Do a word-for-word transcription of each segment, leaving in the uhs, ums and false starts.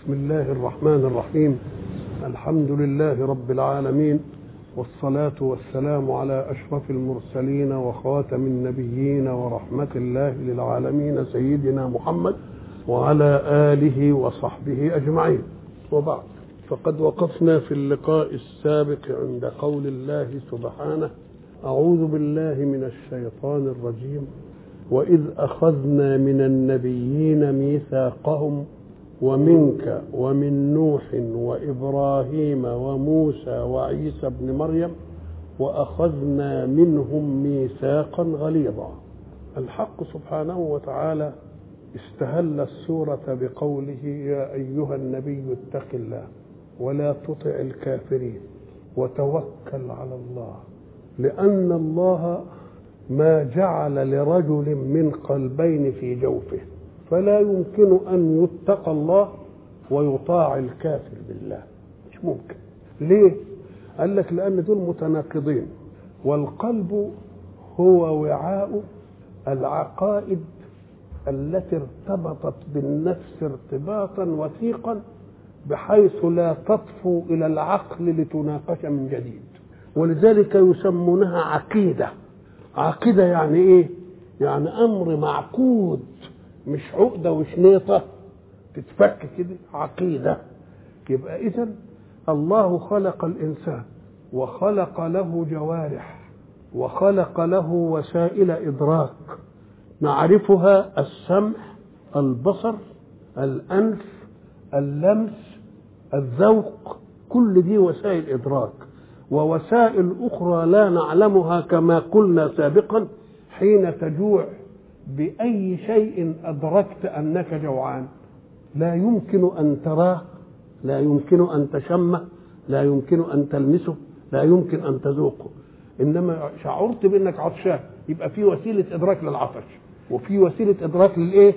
بسم الله الرحمن الرحيم. الحمد لله رب العالمين، والصلاة والسلام على أشرف المرسلين وخاتم النبيين ورحمة الله للعالمين سيدنا محمد وعلى آله وصحبه أجمعين، وبعد. فقد وقفنا في اللقاء السابق عند قول الله سبحانه: أعوذ بالله من الشيطان الرجيم. وإذ أخذنا من النبيين ميثاقهم ومنك ومن نوح وإبراهيم وموسى وعيسى ابن مريم وأخذنا منهم ميثاقا غليظا. الحق سبحانه وتعالى استهل السورة بقوله: يا أيها النبي اتق الله ولا تطع الكافرين وتوكل على الله، لأن الله ما جعل لرجل من قلبين في جوفه، فلا يمكن أن يتقى الله ويطاع الكافر بالله، مش ممكن. ليه؟ قال لك لأن دول متناقضين، والقلب هو وعاء العقائد التي ارتبطت بالنفس ارتباطا وثيقا بحيث لا تطفو إلى العقل لتناقش من جديد، ولذلك يسمونها عقيدة. عقيدة يعني إيه؟ يعني أمر معقود، مش عقدة وشنيطة تتفك كده، عقيدة. يبقى إذن الله خلق الإنسان وخلق له جوارح وخلق له وسائل إدراك نعرفها: السمع، البصر، الأنف، اللمس، الذوق، كل دي وسائل إدراك، ووسائل أخرى لا نعلمها كما قلنا سابقا. حين تجوع بأي شيء أدركت أنك جوعان، لا يمكن أن تراه، لا يمكن أن تشمه، لا يمكن أن تلمسه، لا يمكن أن تذوقه، إنما شعرت بأنك عطشان، يبقى في وسيلة إدراك للعطش وفي وسيلة إدراك للإيه؟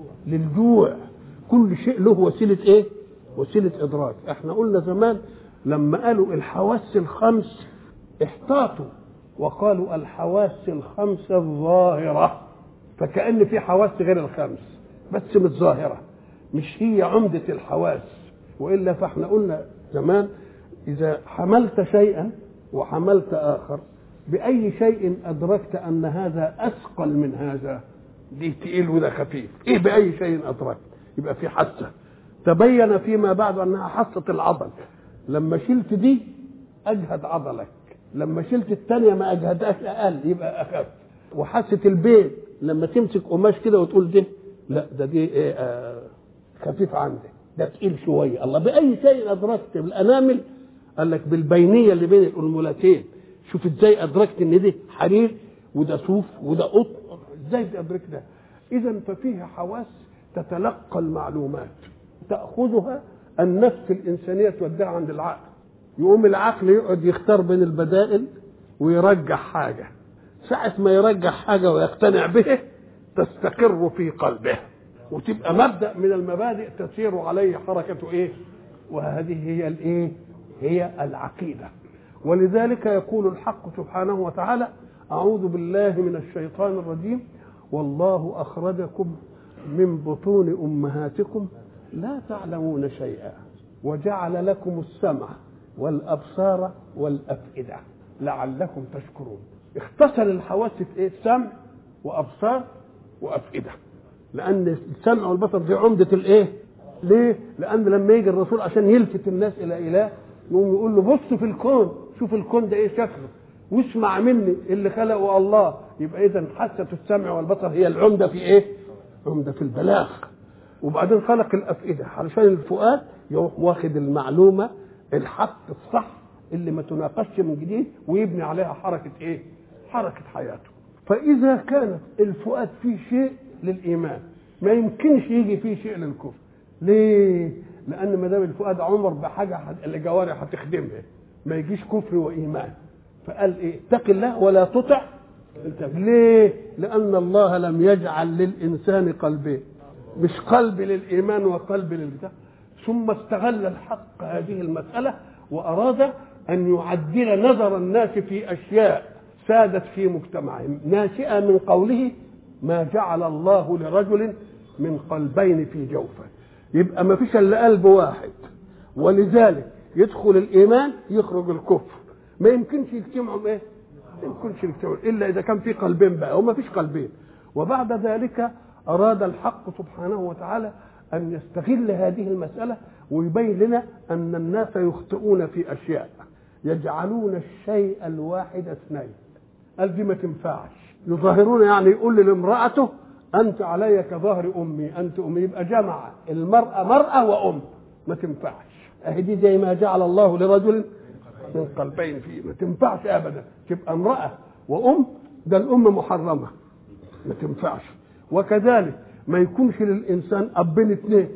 للجوع. كل شيء له وسيلة إيه؟ وسيلة إدراك. احنا قلنا زمان لما قالوا الحواس الخمس احتاطوا وقالوا الحواس الخمس الظاهرة، فكأن في حواس غير الخمس بس مش ظاهرة، مش هي عمدة الحواس. وإلا فاحنا قلنا زمان إذا حملت شيئا وحملت آخر، بأي شيء أدركت أن هذا أثقل من هذا، دي تقيل وده خفيف، إيه بأي شيء أدركت؟ يبقى في حاسة. تبين فيما بعد أنها حاسة العضل، لما شلت دي أجهد عضلك، لما شلت الثانية ما أجهدهاش أقل يبقى أخف. وحاسة البيت لما تمسك قماش كده وتقول ده لا ده دي إيه آه خفيف عندك، ده تقيل شوية. الله بأي شيء أدركت؟ بالأنامل، قال لك بالبينية اللي بين الأنملتين. شوف ازاي أدركت إن دي حرير وده صوف وده قطن، ازاي أدرك ده؟ إذا ففيه حواس تتلقى المعلومات، تأخذها النفس الإنسانية توديها عند العقل، يقوم العقل يقعد يختار بين البدائل ويرجح حاجة. ساعة ما يرجح حاجة ويقتنع به تستقر في قلبه وتبقى مبدأ من المبادئ تسير عليه حركة إيه؟ وهذه هي الإيه؟ هي العقيدة. ولذلك يقول الحق سبحانه وتعالى: أعوذ بالله من الشيطان الرجيم. والله أخرجكم من بطون أمهاتكم لا تعلمون شيئا وجعل لكم السمع والأبصار والأفئدة لعلكم تشكرون. اختصر الحواس في ايه؟ سمع وأبصار وأفئدة، لأن السمع والبصر دي عمدة الايه؟ ليه؟ لأن لما يجي الرسول عشان يلفت الناس إلى إله يقوم يقول له بص في الكون، شوف الكون ده ايه شكله، واسمع مني اللي خلقه الله. يبقى إذا حاسة السمع والبصر هي العمدة في ايه؟ عمدة في البلاغ. وبعدين خلق الأفئدة علشان الفؤاد يروح واخد المعلومة الحق الصح اللي ما تناقشش من جديد ويبني عليها حركة ايه؟ حركة حياته. فإذا كانت الفؤاد فيه شيء للإيمان ما يمكنش يجي فيه شيء للكفر. ليه؟ لأن ما دام الفؤاد عمر بحاجة الجوارح هتخدمها، ما يجيش كفر وإيمان. فقال ايه؟ اتق الله ولا تطع. ليه؟ لأن الله لم يجعل للإنسان قلبين، مش قلب للإيمان وقلب للبتاع. ثم استغل الحق هذه المسألة وأراد أن يعدل نظر الناس في أشياء سادت في مجتمعهم ناشئة من قوله: ما جعل الله لرجل من قلبين في جوفه. يبقى ما فيش الا قلب واحد، ولذلك يدخل الايمان يخرج الكفر. ما يمكنش يجتمعوا ايه؟ ما يمكنش يجتمعوا الا اذا كان في قلبين بقى، وما فيش قلبين. وبعد ذلك اراد الحق سبحانه وتعالى ان يستغل هذه المساله ويبين لنا ان الناس يخطئون في اشياء، يجعلون الشيء الواحد اثنين. قال دي ما تنفعش. يظاهرون يعني يقول لامرأته انت علي كظهر امي، انت امي، يبقى جمع المرأة مرأة وام، ما تنفعش. اهي دي زي ما جعل الله لرجل من قلبين فيه، ما تنفعش ابدا. تبقى امرأة وام، ده الام محرمة ما تنفعش. وكذلك ما يكونش للانسان ابين اثنين،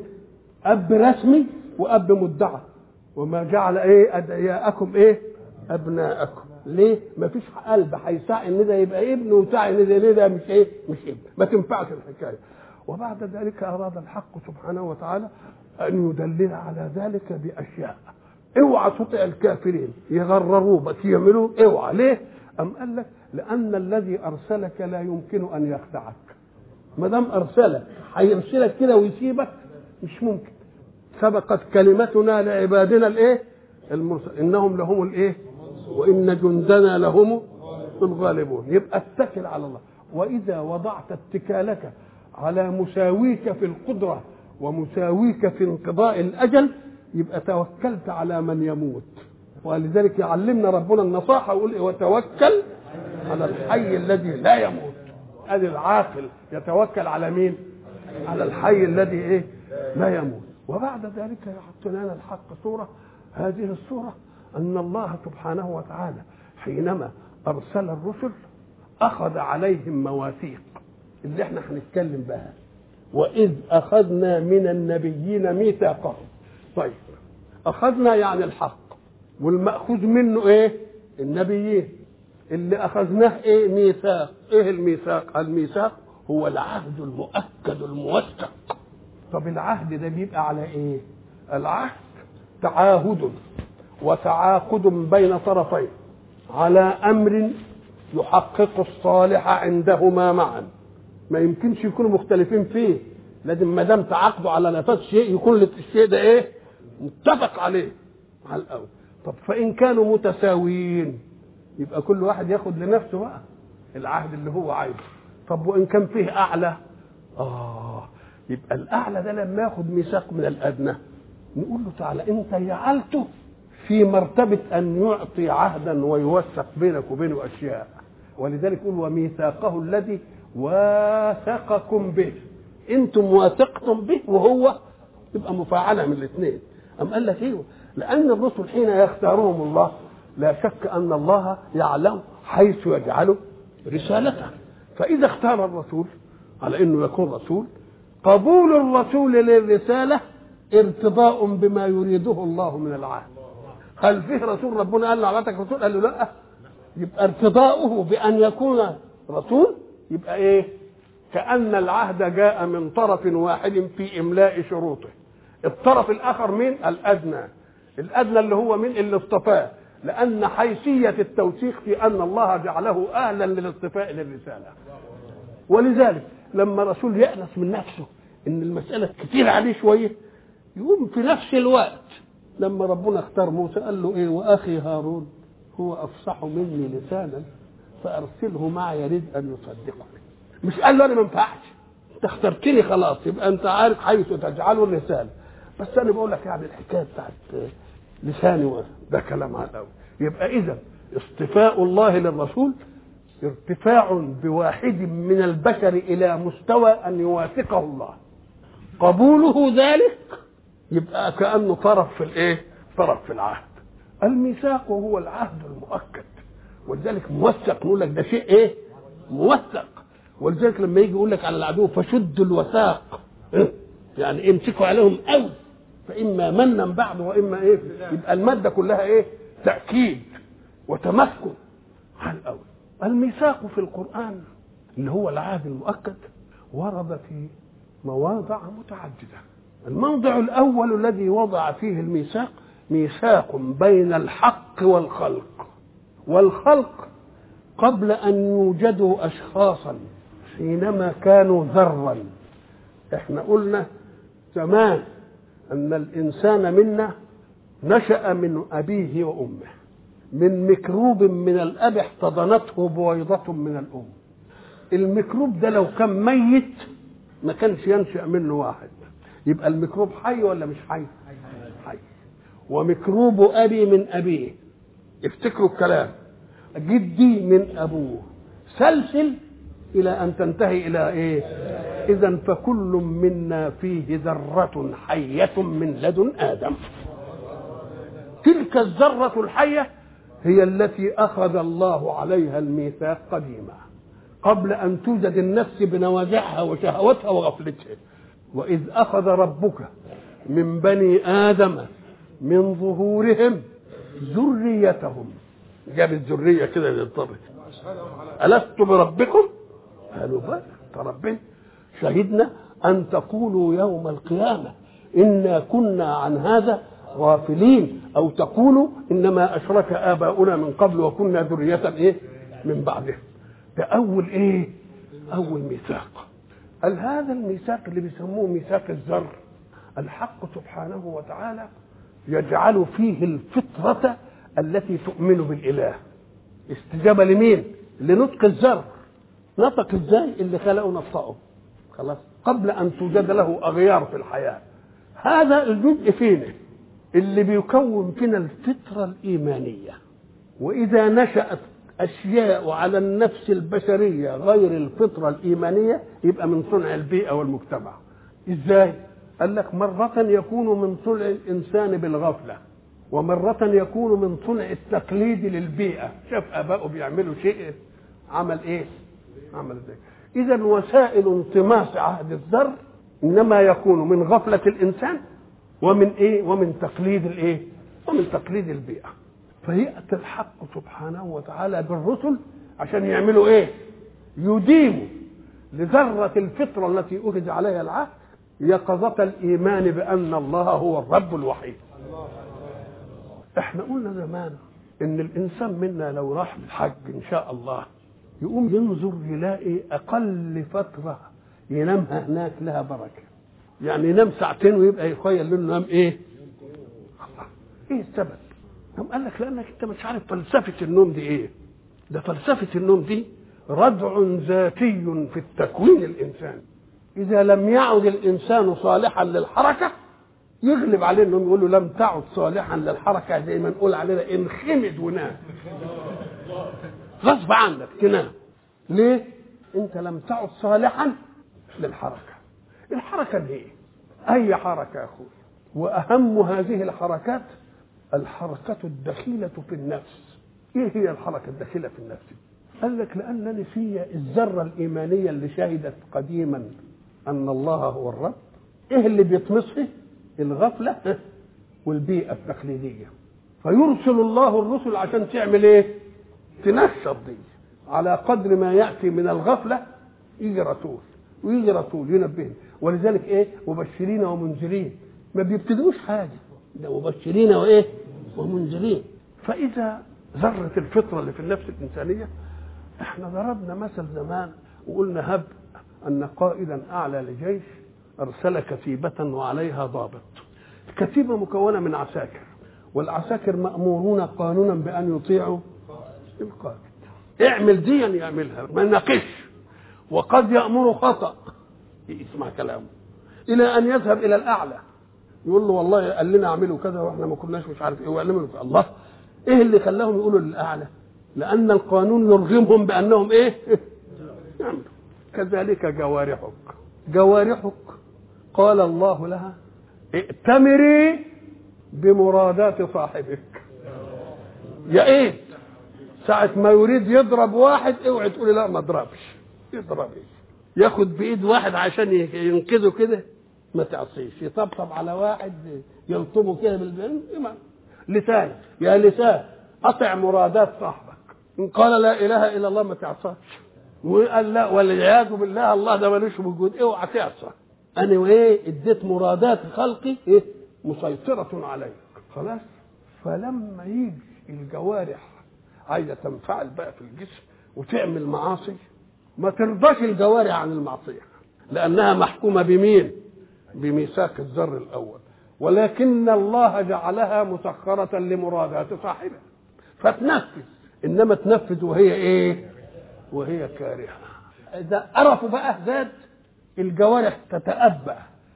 اب رسمي واب مدعى. وما جعل ايه ادعياءكم ايه ابناءكم. ليه؟ ما فيش قلب هيسعى ان ده يبقى ابن وسعى ان ده ده مش ايه مش ابن، ما تنفعش الحكايه. وبعد ذلك اراد الحق سبحانه وتعالى ان يدلل على ذلك باشياء. اوعى تطع الكافرين يغرروا بس يعملوا، اوعى. ليه؟ ام قال لك لان الذي ارسلك لا يمكن ان يخدعك. ما دام ارسلك هيرسلك كده ويسيبك؟ مش ممكن. سبقت كلمتنا لعبادنا الايه المرسل انهم لهم الايه وان جندنا لهم الغالبون. يبقى اتكل على الله. واذا وضعت اتكالك على مساويك في القدره ومساويك في انقضاء الاجل يبقى توكلت على من يموت. ولذلك يعلمنا ربنا النصاحه ويقول وتوكل على الحي الذي لا يموت. ادي العاقل يتوكل على مين؟ على الحي الذي ايه لا يموت. وبعد ذلك يحط لنا الحق صوره، هذه الصوره ان الله سبحانه وتعالى حينما ارسل الرسل اخذ عليهم مواثيق اللي احنا هنتكلم بها. واذ اخذنا من النبيين ميثاقهم. طيب اخذنا يعني الحق، والماخوذ منه ايه؟ النبيين. اللي اخذناه ايه؟ ميثاق. ايه الميثاق؟ الميثاق هو العهد المؤكد الموثق. طب العهد ده بيبقى على ايه؟ العهد تعاهد وتعاقد بين طرفين على امر يحقق الصالح عندهما معا. ما يمكنش يكونوا مختلفين فيه، لازم ما دام تعاقدوا على نفس شيء يكون الشيء ده ايه؟ متفق عليه على الاول. طب فان كانوا متساويين يبقى كل واحد ياخد لنفسه بقى العهد اللي هو عايزه. طب وان كان فيه اعلى، اه يبقى الاعلى ده لما ياخد ميثاق من الادنى نقول له تعالى انت جعلته في مرتبه ان يعطي عهدا ويوثق بينك وبينه اشياء. ولذلك يقول وميثاقه الذي واثقكم به. انتم واثقتم به وهو يبقى مفاعله من الاثنين. ام قال لك ايوه؟ لان الرسل حين يختارهم الله لا شك ان الله يعلم حيث يجعله رسالته. فاذا اختار الرسول على انه يكون رسول، قبول الرسول للرساله ارتضاء بما يريده الله من العهد. هل فيه رسول ربنا قال له عملتك رسول؟ قال له لا. يبقى ارتضاؤه بان يكون رسول يبقى ايه؟ كأن العهد جاء من طرف واحد في املاء شروطه. الطرف الاخر مين؟ الادنى. الادنى اللي هو مين؟ اللي اصطفاه. لان حيثيه التوثيق في ان الله جعله اهلا للاصطفاء للرساله. ولذلك لما رسول يأنس من نفسه ان المساله كتير عليه شويه يقوم في نفس الوقت لما ربنا اختار موسى قال له ايه؟ واخي هارون هو افصح مني لسانا فارسله معي يريد ان يصدقني. مش قال له انا ما ينفعش، انت اخترتني خلاص، يبقى انت عارف حيث تجعله الرساله. بس انا بقول لك يعني الحكايه بتاعت لساني ده كلام على الاول. يبقى اذا اصطفاء الله للرسول ارتفاع بواحد من البشر الى مستوى ان يوافقه الله. قبوله ذلك يبقى كانه طرف في الايه؟ طرف في العهد. الميثاق هو العهد المؤكد، ولذلك موثق. نقول لك ده شيء ايه؟ موثق. ولذلك لما يجي يقول لك على العدو فشدوا الوثاق، يعني امسكوا عليهم قوي، فاما منا بعد واما ايه؟ يبقى الماده كلها ايه؟ تاكيد وتمكن على الاول. الميثاق في القران اللي هو العهد المؤكد ورد في مواضع متعدده. الموضع الاول الذي وضع فيه الميثاق ميثاق بين الحق والخلق. والخلق قبل ان يوجدوا اشخاصا حينما كانوا ذرا. احنا قلنا زمان أن الإنسان منا نشأ من أبيه وأمه، من ميكروب من الأب احتضنته بويضة من الأم. الميكروب ده لو كان ميت ما كانش ينشأ منه واحد. يبقى الميكروب حي ولا مش حي؟ حي. وميكروب أبي من أبيه، افتكروا الكلام، جدي من أبوه، سلسل إلى أن تنتهي إلى إيه؟ إذن فكل منا فيه ذرة حية من لدن آدم. تلك الذرة الحية هي التي أخذ الله عليها الميثاق قديما قبل أن توجد النفس بنوازعها وشهوتها وغفلتها. وإذ أخذ ربك من بني آدم من ظهورهم ذريتهم، جاب الذرية كده للطرف، ألست بربكم؟ قالوا بلى ربنا، شهدنا أن تقولوا يوم القيامة إنا كنا عن هذا غافلين، أو تقولوا إنما أشرك آباؤنا من قبل وكنا ذرية إيه من بعده. ده أول إيه؟ أول ميثاق. قال هذا الميثاق اللي بيسموه ميثاق الذر، الحق سبحانه وتعالى يجعل فيه الفطرة التي تؤمن بالإله. استجابة لمين؟ لنطق الذر. نطق ازاي؟ اللي خلقه نطقه خلاص قبل ان توجد له اغيار في الحياه. هذا الجزء فينا اللي بيكون فينا الفطره الايمانيه. واذا نشات اشياء على النفس البشريه غير الفطره الايمانيه يبقى من صنع البيئه والمجتمع. ازاي؟ قال لك مره يكون من صنع الانسان بالغفله، ومره يكون من صنع التقليد للبيئه. شاف ابائه بيعملوا شيء عمل ايه؟ عمل ذلك. إذا وسائل انطماس عهد الذر إنما يكون من غفلة الإنسان ومن إيه؟ ومن تقليد الإيه؟ ومن تقليد البيئة. فيأتي الحق سبحانه وتعالى بالرسل عشان يعملوا إيه؟ يديموا لذرة الفطرة التي أخذ عليها العهد يقظة الإيمان بأن الله هو الرب الوحيد. إحنا قلنا زمان إن الإنسان منا لو راح الحج إن شاء الله يقوم ينظر يلاقي أقل فترة ينامها هناك لها بركة. يعني ينام ساعتين ويبقى يخيل له نام إيه؟ إيه السبب؟ هم قال لك لأنك أنت مش عارف فلسفة النوم دي إيه؟ ده فلسفة النوم دي ردع ذاتي في التكوين الإنساني. إذا لم يعد الإنسان صالحا للحركة يغلب عليه إنهم يقولوا لم تعد صالحا للحركة، زي ما نقول علينا انخمد ونام. غصب عنك تنام. ليه؟ انت لم تعد صالحا للحركه. الحركه دي ايه؟ اي حركه يا اخوي. واهم هذه الحركات الحركه الدخيله في النفس. ايه هي الحركه الدخيله في النفس؟ قال لك لانني في الذره الايمانيه اللي شهدت قديما ان الله هو الرب. ايه اللي بيطمسه؟ الغفله والبيئه التقليديه. فيرسل الله الرسل عشان تعمل ايه؟ تنشط دي. على قدر ما يأتي من الغفلة يجي رسول ويجي رسول ينبهنا. ولذلك ايه؟ مبشرين ومنذرين. ما بيبتدوش حاجة، ده مبشرين وايه؟ ومنذرين. فإذا ذرة الفطرة اللي في النفس الإنسانية، احنا ضربنا مثل زمان وقلنا هب أن قائدا أعلى لجيش أرسل كتيبة وعليها ضابط. الكتيبة مكونة من عساكر، والعساكر مأمورون قانونا بأن يطيعوا القائد. اعمل دي يعملها ما ناقش، وقد يأمر خطأ يسمع كلامه إلى أن يذهب إلى الأعلى يقول له والله قال لنا اعملوا كذا واحنا ما كناش مش عارف ايه، ويعلموا الله. ايه اللي خلاهم يقولوا للأعلى؟ لأن القانون يرغمهم بأنهم ايه؟ يعملوا. كذلك جوارحك جوارحك قال الله لها ائتمري بمرادات صاحبك. يا ايه؟ ساعة ما يريد يضرب واحد اوعي تقولي لا ما اضربش، يضرب ايه؟ ياخد بايد واحد عشان ينقذه كده ما تعصيش، يطبطب على واحد يلطمه كده بالبين. لسان يا لسان اطع مرادات صاحبك. ان قال لا اله الا الله ما تعصاش، وقال لا والعياذ بالله الله ده ملوش وجود، اوعى تعصى. انا وايه اديت مرادات خلقي ايه مسيطرة عليك خلاص. فلما يجي الجوارح عايزه تنفعل بقى في الجسم وتعمل معاصي، ما ترضاش الجوارح عن المعصيه، لانها محكومه بمين؟ بميثاق الذر الاول. ولكن الله جعلها مسخرة لمرادات صاحبها فتنفذ، انما تنفذ وهي ايه؟ وهي كارهة. اذا عرفوا بقى ذات الجوارح تتأبى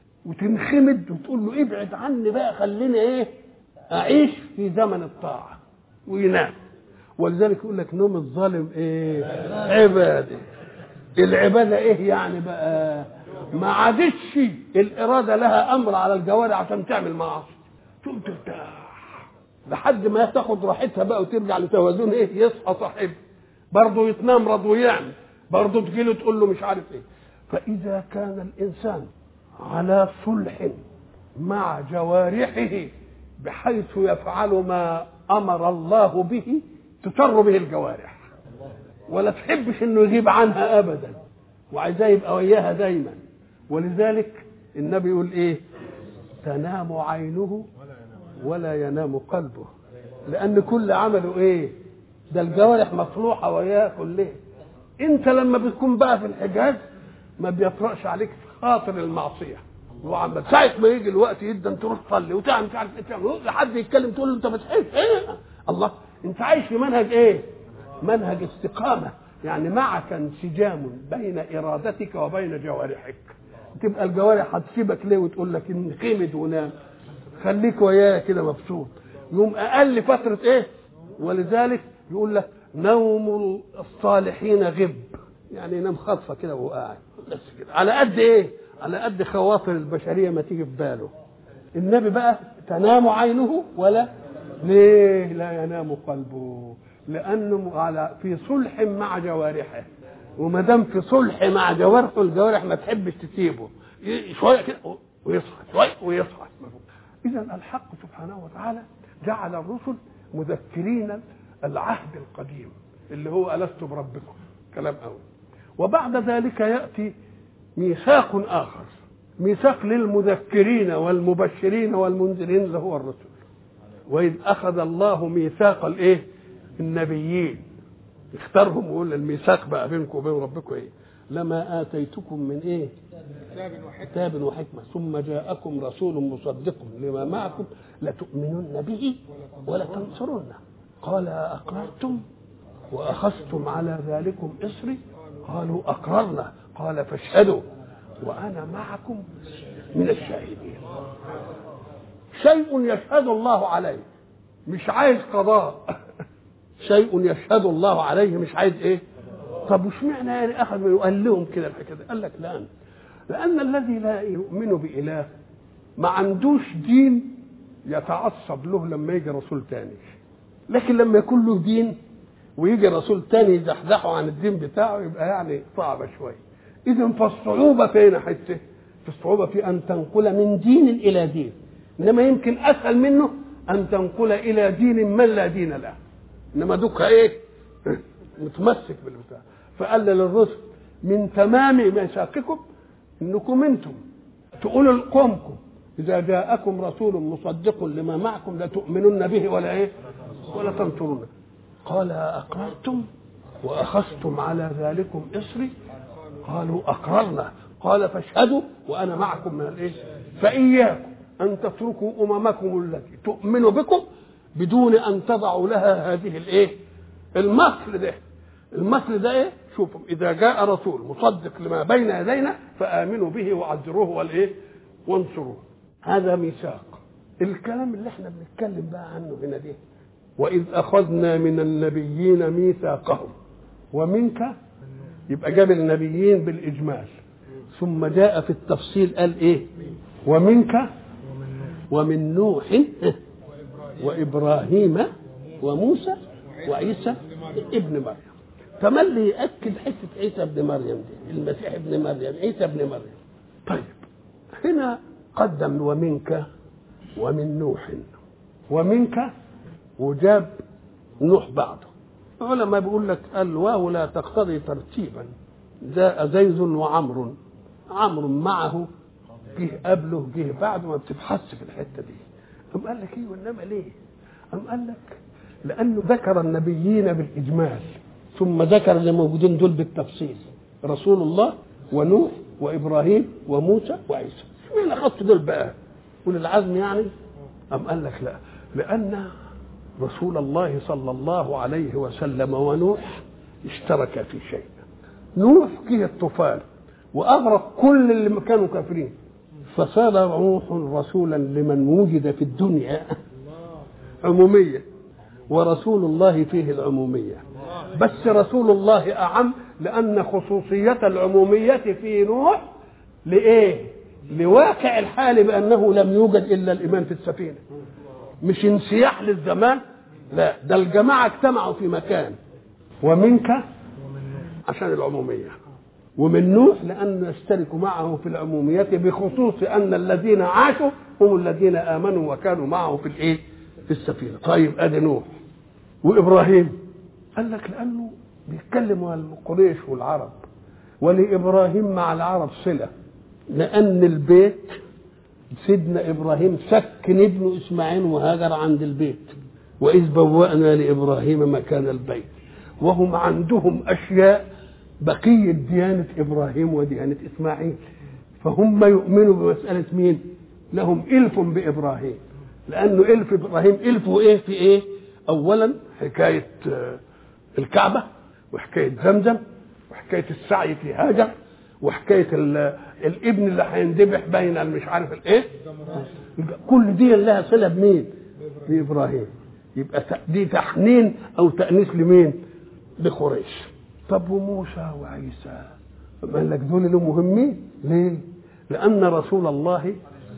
وتنخمد وتقول له ابعد عني بقى، خليني ايه اعيش في زمن الطاعة، وينام. ولذلك يقول لك نوم الظالم ايه؟ عبادة. العبادة ايه يعني بقى؟ ما عادش الإرادة لها أمر على الجوارح عشان تعمل معاصي، تقوم ترتاح لحد ما تاخد راحتها بقى وترجع لتوازن ايه؟ يصحى صاحب برضه يتنمرض ويعمل، برضه تجيله تقول له مش عارف ايه. فإذا كان الإنسان على صلح مع جوارحه بحيث يفعل ما أمر الله به تسر به الجوارح ولا تحبش انه يغيب عنها ابدا، وعايزاه يبقى وياها دايما. ولذلك النبي يقول ايه؟ تنام عينه ولا ينام قلبه، لان كل عمله ايه؟ ده الجوارح مصلوحه وياه كلها. انت لما بتكون بقى في الحجاز ما بيطرقش عليك خاطر المعصيه، وعم ساعه ما يجي الوقت جدا تروح تصلي وتعمل مش عارف ايه تعمل، لحد يتكلم تقول له انت بتحس ايه؟ الله، انت عايش في منهج ايه؟ منهج استقامه، يعني معك انسجام بين ارادتك وبين جوارحك. تبقى الجوارح هتسيبك ليه وتقول لك انخمد ونام؟ خليك وياه كده مبسوط. يوم اقل فتره ايه؟ ولذلك يقول لك نوم الصالحين غب، يعني ينام خطفه كده وهو قاعد بس كده، على قد ايه؟ على قد خواطر البشريه ما تيجي في باله. النبي بقى تنام عينه ولا ليه لا ينام قلبه؟ لانه على في صلح مع جوارحه، وما دام في صلح مع جوارحه الجوارح ما تحبش تسيبه، شويه كده ويصحى شويه ويصحى. اذا الحق سبحانه وتعالى جعل الرسل مذكرين العهد القديم اللي هو ألست بربكم، كلام أول. وبعد ذلك يأتي ميثاق آخر، ميثاق للمذكرين والمبشرين والمنذرين اللي هو الرسل. وإذ أخذ الله ميثاق الإيه؟ النبيين، اختارهم ويقول الميثاق بقى بينكم وبين ربكم إيه؟ لما آتيتكم من إيه؟ كتاب وحكمة ثم جاءكم رسول مصدق لما معكم لتؤمنن به ولا تنصرنه قال أقررتم وأخذتم على ذلكم إصري قالوا أقررنا قال فاشهدوا وأنا معكم من الشاهدين. شيء يشهد الله عليه، مش عايز قضاء. شيء يشهد الله عليه مش عايز ايه؟ طب وش معنى يعني اخذ وقال لهم كده الحكايه؟ قال لك لان لان الذي لا يؤمن باله ما عندوش دين يتعصب له لما يجي رسول تاني، لكن لما يكون له دين ويجي رسول تاني يزحزحه عن الدين بتاعه يبقى يعني صعبه شويه. اذا فالصعوبه فين حته؟ في الصعوبه في ان تنقل من دين الى دين، انما يمكن اسهل منه ان تنقل الى دين من لا دين له، انما دوك ايه؟ متمسك بالبتاع. فقال للرسل من تمام ميثاقكم انكم انتم تقولوا لقومكم اذا جاءكم رسول مصدق لما معكم لتؤمنن به ولا ايه؟ ولا تنصرونه. قال اقررتم واخذتم على ذلكم اصري قالوا اقررنا قال فاشهدوا وانا معكم من الايه؟ فاياكم ان تتركوا اممكم التي تؤمن بكم بدون ان تضعوا لها هذه الايه؟ المثل ده. المثل ده ايه؟ شوفوا اذا جاء رسول مصدق لما بين يدينا فامنوا به وعزروه والايه؟ وانصروه. هذا ميثاق. الكلام اللي احنا بنتكلم بقى عنه هنا ده واذ اخذنا من النبيين ميثاقهم ومنك، يبقى جاب النبيين بالاجمال ثم جاء في التفصيل قال ايه؟ ومنك ومن نوح وابراهيم وموسى وعيسى ابن مريم. تملي ياكد حته عيسى ابن مريم دي، المسيح ابن مريم، عيسى ابن مريم. طيب هنا قدم ومنك ومن نوح ومنك وجاب نوح بعده. العلماء بيقول لك الواو لا تقتضي ترتيبا، جاء زيد وعمر، عمرو معه جه قبله جه بعده، ما بتبحثش في الحته دي. أم قال لك ايه وانما ليه؟ أم قال لك لانه ذكر النبيين بالاجمال ثم ذكر اللي موجودين دول بالتفصيل، رسول الله ونوح وابراهيم وموسى وعيسى. مين اخذت دول بقى؟ أولي العزم يعني؟ أم قال لك لا، لأن رسول الله صلى الله عليه وسلم ونوح اشترك في شيء. نوح جه الطوفان وأغرق كل اللي كانوا كافرين، فصار نوح رسولا لمن وجد في الدنيا عمومية، ورسول الله فيه العمومية، بس رسول الله أعم، لأن خصوصية العمومية في نوح لإيه؟ لواقع الحال بأنه لم يوجد إلا الإيمان في السفينة، مش انسياح للزمان، لا، ده الجماعة اجتمعوا في مكان، ومنك عشان العمومية، ومن نوح لأن يشتركوا معه في العمومية، بخصوص أن الذين عاشوا هم الذين آمنوا وكانوا معه في الإيه؟ في السفينة. طيب أدي نوح. وإبراهيم قال لك لأنه بيتكلموا عن قريش والعرب، ولإبراهيم مع العرب صلة، لأن البيت سيدنا إبراهيم سكن ابنه إسماعيل وهاجر عند البيت، وإذ بوأنا لإبراهيم مكان البيت، وهم عندهم أشياء بقية ديانة إبراهيم وديانة إسماعيل، فهم يؤمنوا بمسألة مين؟ لهم إلف بإبراهيم، لأنه إلف إبراهيم إلفه إيه في إيه؟ أولا حكاية الكعبة، وحكاية زمزم، وحكاية السعي في هاجر، وحكاية الابن اللي هيندبح بين المش عارف الايه، كل دي لها صلة بمين؟ بإبراهيم. يبقى دي تحنين أو تأنيس لمين؟ لقريش. طب وموسى وعيسى قال لك دول له مهمين ليه؟ لأن رسول الله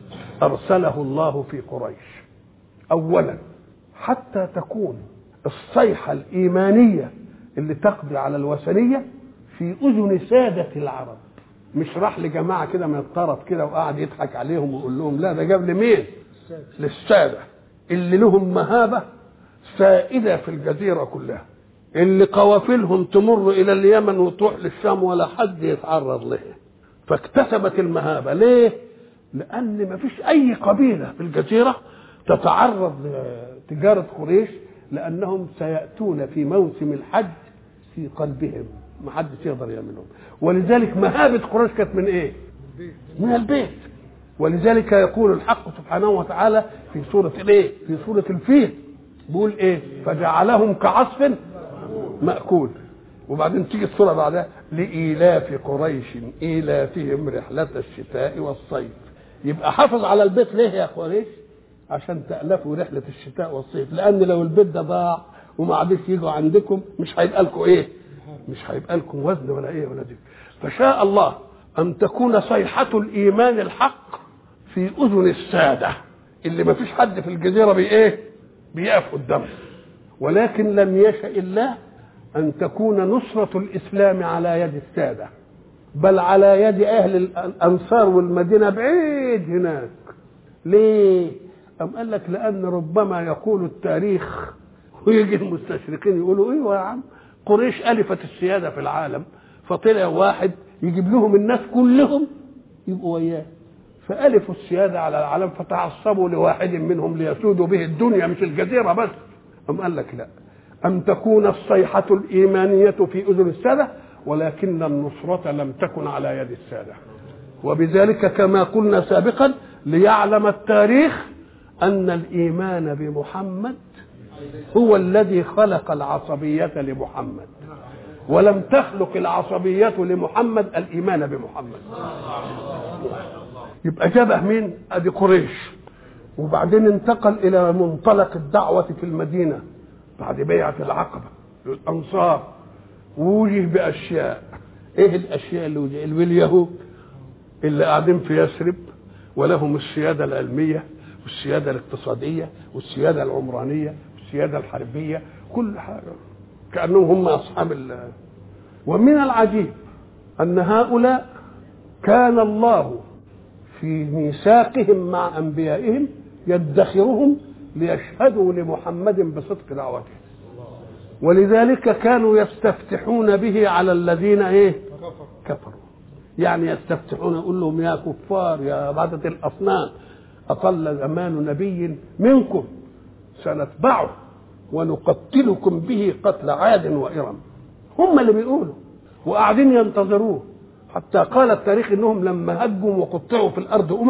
أرسله الله في قريش أولا حتى تكون الصيحة الإيمانية اللي تقضي على الوثنية في أذن سادة العرب، مش راح لجماعة كده من الطرف كده وقاعد يضحك عليهم ويقول لهم، لا، ده جاب لمين؟ للسادة اللي لهم مهابة سائدة في الجزيرة كلها، اللي قوافلهم تمر إلى اليمن وتروح للشام ولا حد يتعرض لها، فاكتسبت المهابة. ليه؟ لأن ما فيش أي قبيلة في الجزيرة تتعرض لتجارة قريش، لأنهم سيأتون في موسم الحج في قلبهم، ما حدش يقدر يعملهم. ولذلك مهابة قريش كانت من إيه؟ من البيت. ولذلك يقول الحق سبحانه وتعالى في سورة الإيه؟ في سورة الفيل، بيقول إيه؟ فجعلهم كعصف مأكول. وبعدين تيجي السورة بعدها لإيلاف قريش إيلافهم رحلة الشتاء والصيف. يبقى حافظ على البيت ليه يا قريش؟ عشان تألفوا رحلة الشتاء والصيف، لأن لو البيت ده ضاع وما عادش يجوا عندكم مش هيبقى لكم إيه؟ مش هيبقى لكم وزن ولا إيه ولا دي. فشاء الله أن تكون صيحة الإيمان الحق في أذن السادة اللي ما فيش حد في الجزيرة بإيه؟ بيقف قدامه. ولكن لم يشاء الله أن تكون نصرة الإسلام على يد السادة، بل على يد أهل الأنصار والمدينة بعيد هناك. ليه؟ أم قال لك لأن ربما يقول التاريخ ويجي المستشرقين يقولوا إيه يا عم، قريش ألفت السيادة في العالم، فطلع واحد يجيب لهم الناس كلهم يبقوا وياه، فألفوا السيادة على العالم، فتعصبوا لواحد منهم ليسودوا به الدنيا مش الجزيرة بس. أم قال لك لا، أن تكون الصيحة الإيمانية في أذن السادة، ولكن النصرة لم تكن على يد السادة. وبذلك كما قلنا سابقا ليعلم التاريخ أن الإيمان بمحمد هو الذي خلق العصبية لمحمد، ولم تخلق العصبية لمحمد الإيمان بمحمد. يبقى جابه مين؟ أدي قريش. وبعدين انتقل إلى منطلق الدعوة في المدينة بعد بيعة العقبة الأنصار، ووجه بأشياء. إيه الأشياء اللي وجه؟ اليهود اللي قاعدين في يثرب ولهم السيادة العلمية والسيادة الاقتصادية والسيادة العمرانية والسيادة الحربية، كل حاجة كأنهم هم أصحاب الله. ومن العجيب أن هؤلاء كان الله في ميثاقهم مع أنبيائهم يدخرهم ليشهدوا لمحمد بصدق دعوته، ولذلك كانوا يستفتحون به على الذين ايه؟ كفروا. يعني يستفتحون، يقول لهم يا كفار يا عبادة الأصنام، أطل زمان نبي منكم سنتبعه ونقتلكم به قتل عاد وإرم. هم اللي بيقولوا وقاعدين ينتظروه، حتى قال التاريخ انهم لما هجوا وقطعوا في الارض امم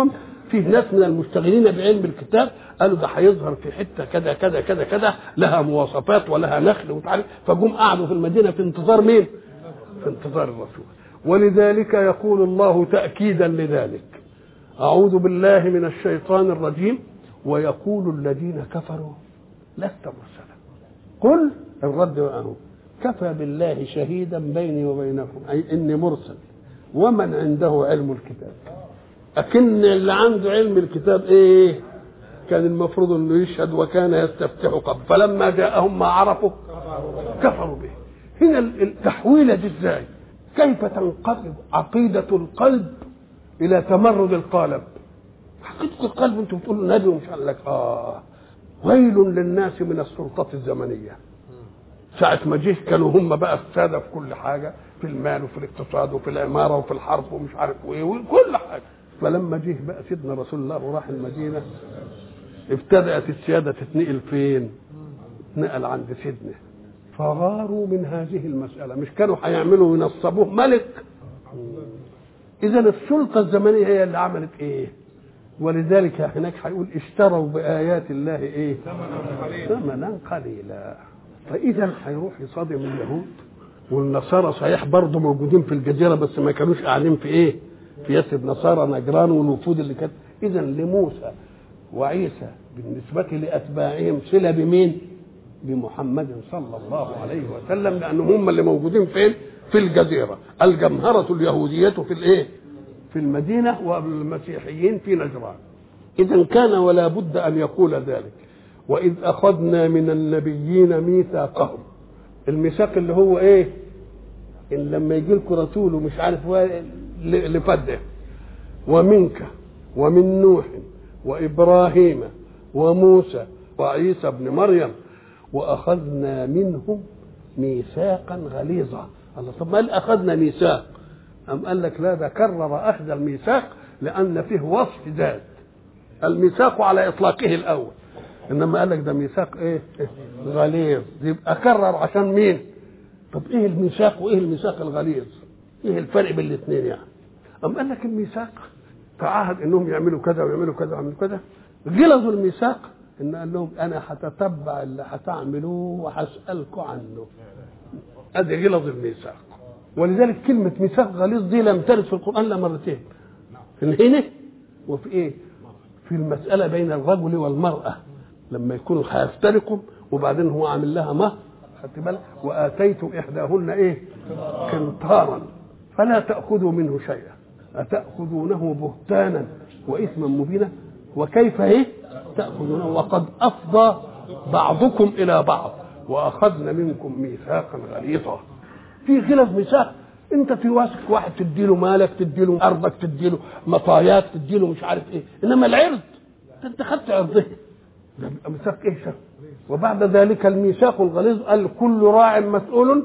فيه ناس من المشتغلين بعلم الكتاب قالوا ده هيظهر في حته كذا كذا كذا كذا لها مواصفات ولها نخل وتعالى، فجم قعدوا في المدينه في انتظار مين؟ في انتظار الرسول. ولذلك يقول الله تأكيدا لذلك: أعوذ بالله من الشيطان الرجيم. ويقول الذين كفروا لست مرسلا قل الرد معه كفى بالله شهيدا بيني وبينكم، أي إني مرسل ومن عنده علم الكتاب. أكن اللي عنده علم الكتاب إيه؟ كان المفروض أنه يشهد وكان يستفتح قبل، فلما جاءهم ما عرفوا كفروا به. هنا التحويلة دي إزاي؟ كيف تنقلب عقيدة القلب إلى تمرد القالب؟ عقيدة القلب أنتم بتقولوا نبي ومش قال لك آه ويل للناس من السلطات الزمنية. ساعة ما جه كانوا هم بقى السادة في كل حاجة، في المال وفي الاقتصاد وفي العمارة وفي الحرب ومش عارف ايه وكل حاجة. فلما جه بقى سيدنا رسول الله وراح المدينة ابتدأت السيادة تتنقل فين؟ نقل عند سيدنا، فغاروا من هذه المسألة. مش كانوا هيعملوا ينصبوه ملك؟ إذا السلطة الزمنية هي اللي عملت ايه؟ ولذلك هناك هيقول اشتروا بآيات الله ايه؟ ثمنا قليلا. فإذا هيروح يصادم اليهود والنصارى، صحيح برضه موجودين في الجزيرة بس ما كانوش قاعدين في ايه؟ في يثرب، نصارى نجران والوفود اللي كانت. إذا لموسى وعيسى بالنسبة لأتباعهم صلة بمين؟ بمحمد صلى الله عليه وسلم، لأنهم هم اللي موجودين فين؟ في الجزيرة. الجمهرة اليهودية في الايه؟ في المدينة، والمسيحيين في نجران. إذا كان ولا بد أن يقول ذلك: وإذ أخذنا من النبيين ميثاقهم. الميثاق اللي هو إيه؟ إن لما يجي لكم رسول ومش عارف لفده، ومنك ومن نوح وإبراهيم وموسى وعيسى ابن مريم وأخذنا منهم ميثاقا غليظا. الله، طب ما قال أخذنا ميثاق؟ أم قال لك لا، ده كرر أخذ الميثاق لأن فيه وصف ذات. الميثاق على إطلاقه الأول، إنما قال لك ده ميثاق إيه؟ غليظ. يبقى كرر عشان مين؟ طب إيه الميثاق وإيه الميثاق الغليظ؟ إيه الفرق بين الاثنين يعني؟ أم قال لك الميثاق تعهد إنهم يعملوا كذا ويعملوا كذا ويعملوا كذا. غلظوا الميثاق إن قال لهم أنا هتتبع اللي هتعملوه وهسألكم عنه. أدي غلظ الميثاق. ولذلك كلمة ميثاق غليظ دي لم ترد في القرآن إلا مرتين، في هنا وفي إيه؟ في المسألة بين الرجل والمرأة لما يكونوا هيفترقوا وبعدين هو عامل لها مهر، خدت بالك؟ وآتيتم إحداهن إيه؟ قنطارا فلا تأخذوا منه شيئا أتأخذونه بهتانا وإثما مبينا وكيف إيه؟ تأخذونه وقد أفضى بعضكم إلى بعض وأخذنا منكم ميثاقا غليظا. في غلظ ميثاق، انت في واثق واحد تديله مالك، تديله ارضك، تديله مطاياك، تديله مش عارف ايه، انما العرض انت خدت عرضه، ده ميثاق ايه شر. وبعد ذلك الميثاق الغليظ قال كل راع مسؤول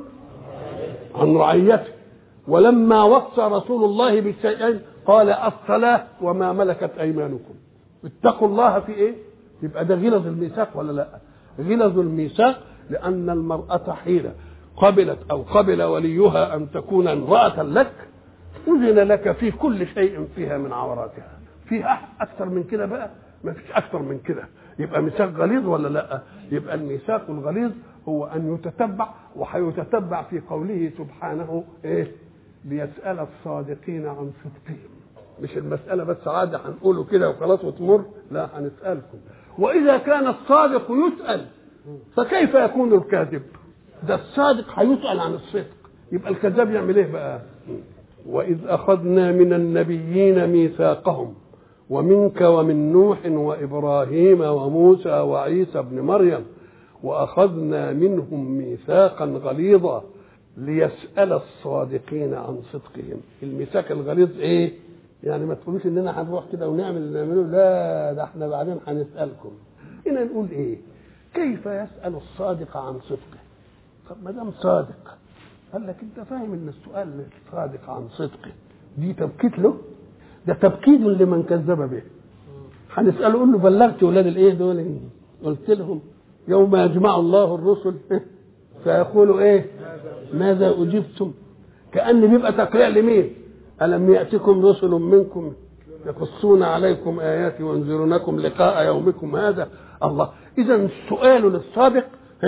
عن رعيته. ولما وصى رسول الله بالشيئين قال الصلاة وما ملكت ايمانكم، اتقوا الله في ايه. يبقى ده غلظ الميثاق ولا لا؟ غلظ الميثاق لان المرأة حين قبلت أو قبل وليها أن تكون امرأة لك أذن لك في كل شيء فيها من عوراتها. فيها أكثر من كده بقى؟ ما فيش أكثر من كده. يبقى ميثاق غليظ ولا لا؟ يبقى الميثاق الغليظ هو أن يتتبع، وحيتتبع في قوله سبحانه إيه؟ ليسأل الصادقين عن صدقهم. مش المسألة بس عادة هنقوله كده وخلاص وتمر، لا، هنسألكم. وإذا كان الصادق يسأل فكيف يكون الكاذب؟ ده الصادق هيسأل عن الصدق، يبقى الكذاب يعمل ايه بقى؟ وإذ أخذنا من النبيين ميثاقهم ومنك ومن نوح وإبراهيم وموسى وعيسى ابن مريم وأخذنا منهم ميثاقا غليظا ليسأل الصادقين عن صدقهم. الميثاق الغليظ ايه؟ يعني ما تقولوش اننا هنروح كده ونعمل اللي نعمله، لا، ده احنا بعدين هنسألكم. هنا نقول ايه؟ كيف يسأل الصادق عن صدقه؟ طب ما دام صادق، قال لك انت فاهم ان السؤال صادق عن صدقه دي تبكيت له؟ ده تبكيت لمن كذب به. هنساله قول له بلغت ولاد الايه دول؟ قلت لهم يوم يجمع الله الرسل فيقولوا ايه؟ ماذا اجبتم؟ كأن بيبقى تقريع لمين؟ ألم يأتكم رسل منكم يقصون عليكم آياتي وينذرونكم لقاء يومكم هذا. الله، إذا السؤال للصادق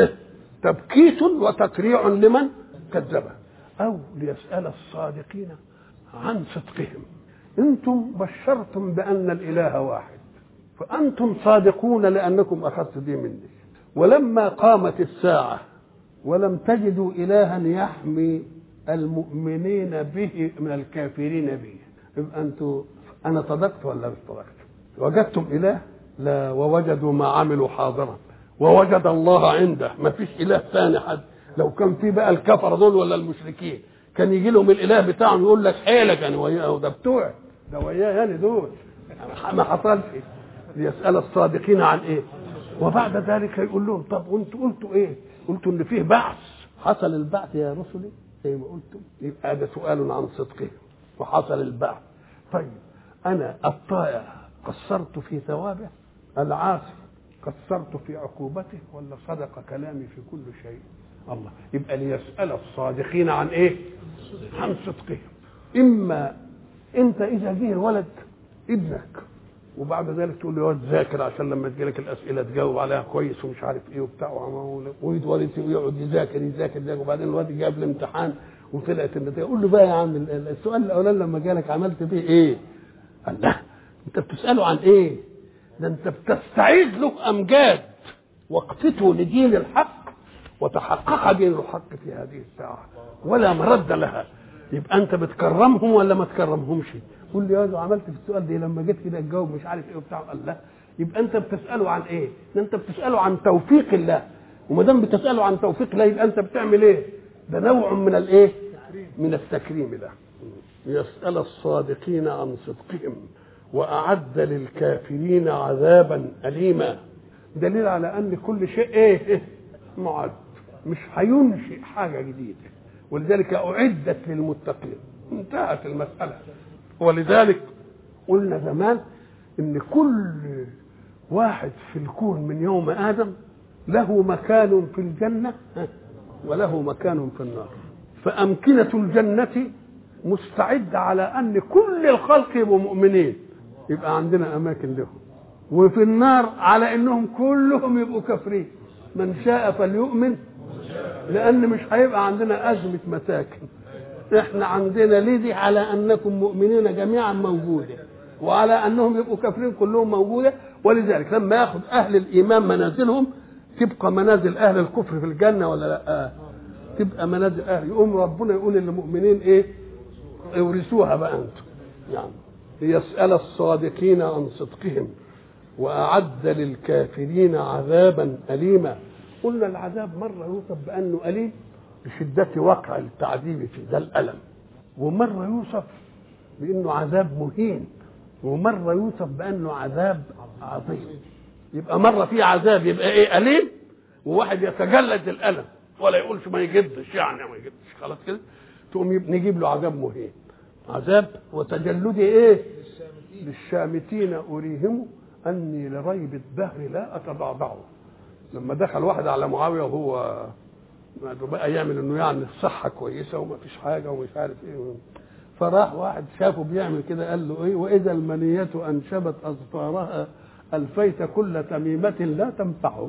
تبكيت وتقريع لمن كذبه، أو ليسأل الصادقين عن صدقهم. أنتم بشرتم بأن الإله واحد، فأنتم صادقون لأنكم أخذتوا دي مني، ولما قامت الساعة ولم تجدوا إلها يحمي المؤمنين به من الكافرين به، يبقى أنتم أنا صدقت ولا مش صدقت؟ وجدتم إله؟ لا، ووجدوا ما عملوا حاضرا ووجد الله عنده، ما فيش إله ثاني حد. لو كان في بقى الكفر دول ولا المشركين كان يجي لهم الإله بتاعهم يقول لك حيلك أنا وياه، ده بتوع ده وياه يعني دول ما حصلش. ليسأل الصادقين عن إيه؟ وبعد ذلك يقول لهم طب وانتوا قلتوا إيه؟ قلتوا إن فيه بعث، حصل البعث يا رسلي زي ما قلتم؟ يبقى هذا سؤال عن صدقهم، وحصل البعث. طيب أنا الطائع قصرت في ثوابه، العاصي قصرت في عقوبته، ولا صدق كلامي في كل شيء؟ الله. يبقى ليسأل الصادقين عن ايه؟ عن صدقهم. اما انت اذا جه الولد ابنك وبعد ذلك تقول له يقعد ذاكر عشان لما تجيلك الاسئله تجاوب عليها كويس ومش عارف ايه وبتاع، ويتولد يقعد يذاكر يذاكر يذاكر وبعدين الواد جاب الامتحان وطلعت النتيجه، قول له بقى يا عم السؤال الاولاني لما جالك عملت فيه ايه؟ قال لا، انت بتساله عن ايه؟ ده انت بتستعيد له امجاد وقفته لدين الحق، وتحقق دين الحق في هذه الساعه ولا مرد لها. يبقى انت بتكرمهم ولا ما تكرمهمش؟ قول لي يا عملت في السؤال ده لما جيت كده تجاوب مش عارف ايه وبتاع. قال لا، يبقى انت بتساله عن ايه؟ انت بتساله عن توفيق الله، وما دام بتساله عن توفيق الله يبقى انت بتعمل ايه؟ ده نوع من الايه؟ من التكريم ده. يسأل الصادقين عن صدقهم وأعد للكافرين عذابا أليما. دليل على أن كل شيء إيه؟ معد، مش هينشئ حاجة جديدة، ولذلك أعدت للمتقين، انتهت المسألة. ولذلك قلنا زمان إن كل واحد في الكون من يوم آدم له مكان في الجنة وله مكان في النار، فأمكنة الجنة مستعدة على أن كل الخلق يبقوا مؤمنين، يبقى عندنا أماكن لهم، وفي النار على أنهم كلهم يبقوا كافرين، من شاء فليؤمن، لأن مش هيبقى عندنا أزمة مساكن. إحنا عندنا لدي على أنكم مؤمنين جميعا موجودة، وعلى أنهم يبقوا كافرين كلهم موجودة. ولذلك لما يأخذ أهل الإيمان منازلهم تبقى منازل أهل الكفر في الجنة ولا لا؟ تبقى منازل أهل، يقوم ربنا يقول للمؤمنين إيه؟ اورثوها بقى أنتم. يعني ليسأل الصادقين عن صدقهم وأعد للكافرين عذابا أليما. قلنا العذاب مرة يوصف بأنه أليم بشدة وقع التعذيب فيه، ده الألم، ومرة يوصف بأنه عذاب مهين، ومرة يوصف بأنه عذاب عظيم. يبقى مرة فيه عذاب يبقى إيه؟ أليم، وواحد يتجلد الألم ولا يقولش ما يجدش، يعني ما يجدش خلاص كده، تقوم نجيب له عذاب مهين. عذاب وتجلدي ايه؟ للشامتين أريهم أني لريب الدهر لا أتضعضعه. لما دخل واحد على معاوية وهو بقى يعمل انه يعني الصحة كويسة وما فيش حاجة ومش عارف ايه، فراح واحد شافه بيعمل كده قال له ايه؟ وإذا المنية أنشبت أظفارها ألفيت كل تميمة لا تنفعه.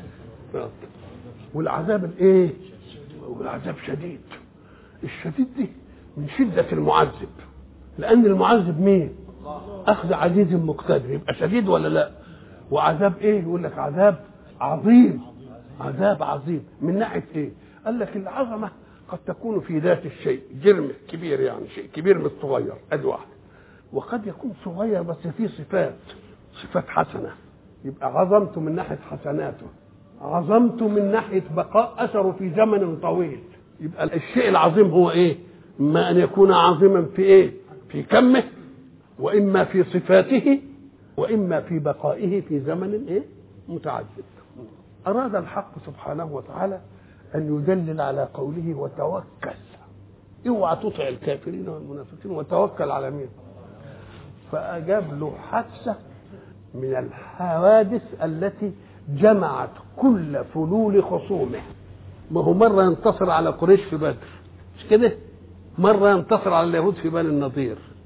والعذاب الايه؟ والعذاب شديد. الشديد دي من شدة المعذب، لأن المعذب مين؟ أخذ عزيز مقتدر، يبقى شديد ولا لا؟ وعذاب إيه؟ يقول لك عذاب عظيم، عذاب عظيم من ناحية إيه؟ قال لك العظمة قد تكون في ذات الشيء، جرم كبير يعني شيء كبير من الصغير أدي واحد، وقد يكون صغير بس فيه صفات، صفات حسنة، يبقى عظمته من ناحية حسناته، عظمته من ناحية بقاء أثره في زمن طويل. يبقى الشيء العظيم هو ايه؟ اما ان يكون عظيما في ايه؟ في كمه، واما في صفاته، واما في بقائه في زمن ايه؟ متعدد. اراد الحق سبحانه وتعالى ان يدلل على قوله وتوكل، اوعى تطع الكافرين والمنافقين وتوكل على مين؟ فاجاب له حادثه من الحوادث التي جمعت كل فلول خصومه. ما هو مرة ينتصر على قريش في بدر، مش كده؟ مرة ينتصر على اليهود في بني النضير،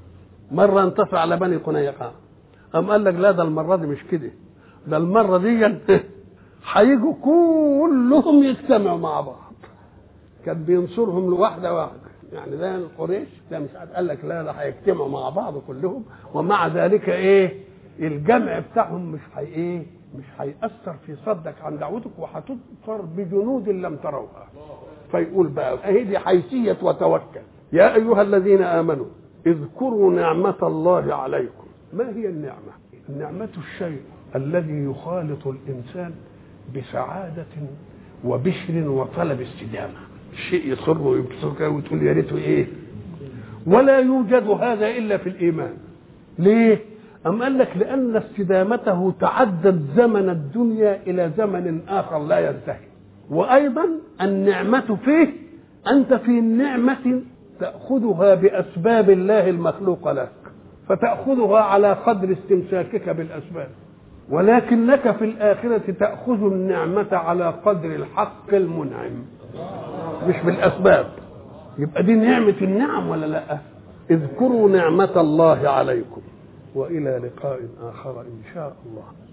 مرة انتصر على بني قنيقاع. قام قال لك لا ده المرة دي مش كده، ده المرة دي هيجوا كلهم يجتمعوا مع بعض. كان بينصرهم لواحدة واحدة، يعني ده القريش ده مش عارف، قال لك لا لا هيجتمعوا مع بعض كلهم، ومع ذلك ايه الجمع بتاعهم مش هي ايه مش هيأثر في صدك عن دعوتك، وهتظفر بجنود لم تروها. فيقول بقى اهي دي حيثية وتوكل. يا أيها الذين آمنوا اذكروا نعمة الله عليكم. ما هي النعمة؟ النعمة الشيء الذي يخالط الإنسان بسعادة وبشر وطلب استدامة، الشيء يصر ويبسطك وتقول يا ريته ايه. ولا يوجد هذا إلا في الإيمان. ليه؟ أم قال لك لأن استدامته تعدت زمن الدنيا إلى زمن آخر لا ينتهي. وأيضا النعمة فيه أنت في النعمة تأخذها بأسباب الله المخلوق لك، فتأخذها على قدر استمساكك بالأسباب، ولكنك في الآخرة تأخذ النعمة على قدر الحق المنعم مش بالأسباب. يبقى دي نعمة النعم ولا لا؟ اذكروا نعمة الله عليكم، وإلى لقاء آخر إن شاء الله.